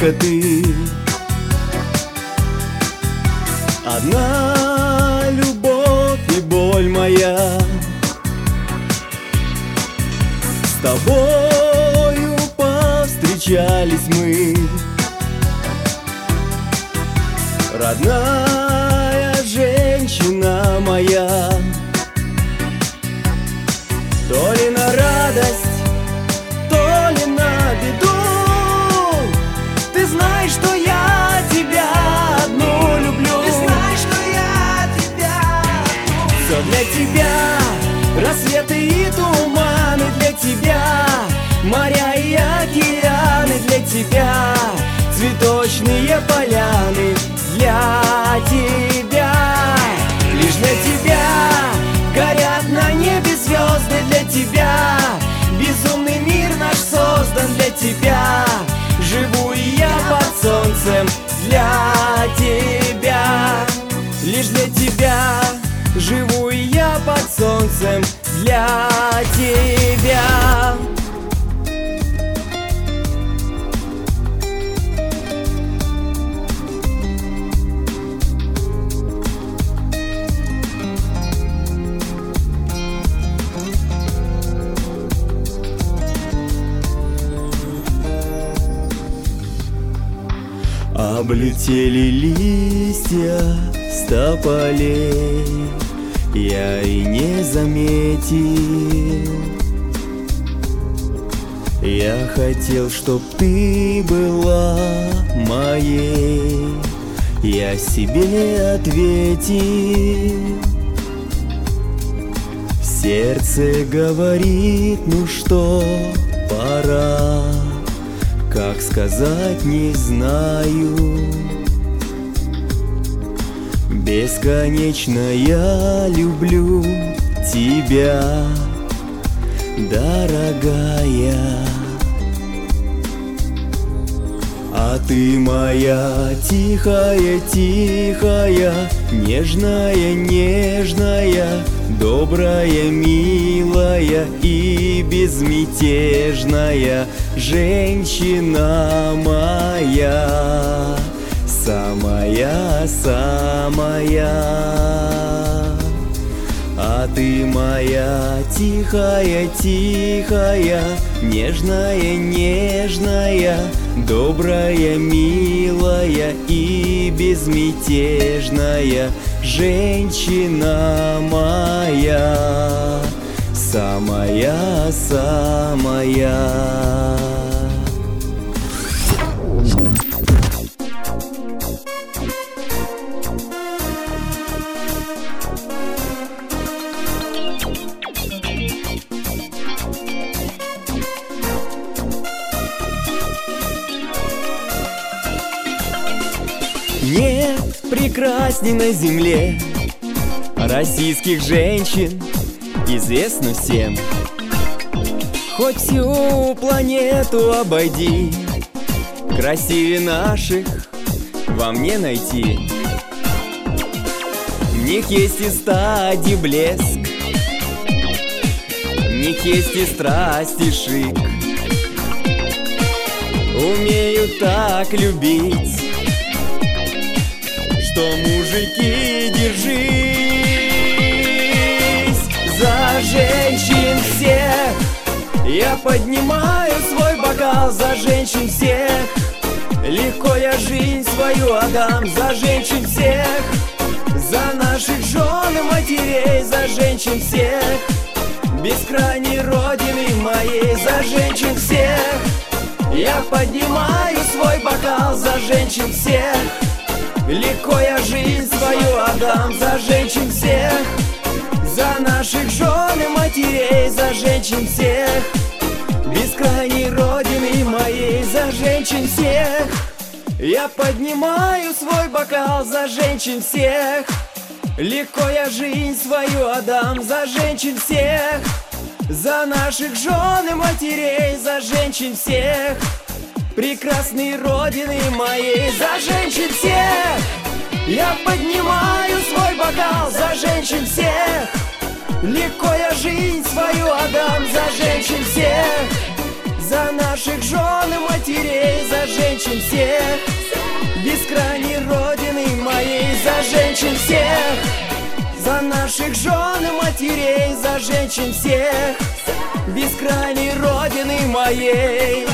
только ты. Одна любовь и боль моя, с тобою повстречались мы. Родная женщина моя, то ли на радость, то ли на беду. Ты знаешь, что я тебя одну люблю. Ты знаешь, что я тебя одну. Все для тебя, рассветы и туманы для тебя, моря и океаны для тебя, цветочные поляны для тебя. Лишь для тебя горят на небе звезды для тебя. Безумный мир наш создан для тебя. Живу и я под солнцем для тебя. Лишь для тебя живу и я под солнцем для тебя. Облетели листья с тополей, я и не заметил. Я хотел, чтоб ты была моей, я себе ответил. Сердце говорит, ну что, пора. Как сказать, не знаю. Бесконечно я люблю тебя, дорогая. А ты моя тихая, тихая, нежная, нежная, добрая, милая и безмятежная женщина моя, самая, самая. А ты моя тихая, тихая, нежная, нежная, добрая, милая и безмятежная женщина моя, самая, самая. Нет прекрасней на земле российских женщин, известно всем. Хоть всю планету обойди, красивее наших вам не найти. В них есть и стади блеск, в них есть и страсть и шик. Умеют так любить, что мужики, держись за женщин всех. Я поднимаю свой бокал за женщин всех. Легко я жизнь свою отдам за женщин всех, за наших жен и матерей, за женщин всех, бескрайней родины моей, за женщин всех. Я поднимаю свой бокал за женщин всех. Легко я жизнь свою отдам за женщин всех, за наших жен и матерей, за женщин всех, бескрайней родины моей, за женщин всех. Я поднимаю свой бокал за женщин всех. Легко я жизнь свою отдам за женщин всех, за наших жен и матерей, за женщин всех, прекрасной родины моей, за женщин всех. Я поднимаю свой бокал за женщин всех. Легко я жизнь свою отдам за женщин всех, за наших жен и матерей, за женщин женщин всех, бескрайней родины моей, за женщин всех, за наших жен и матерей, за женщин всех, бескрайней родины моей.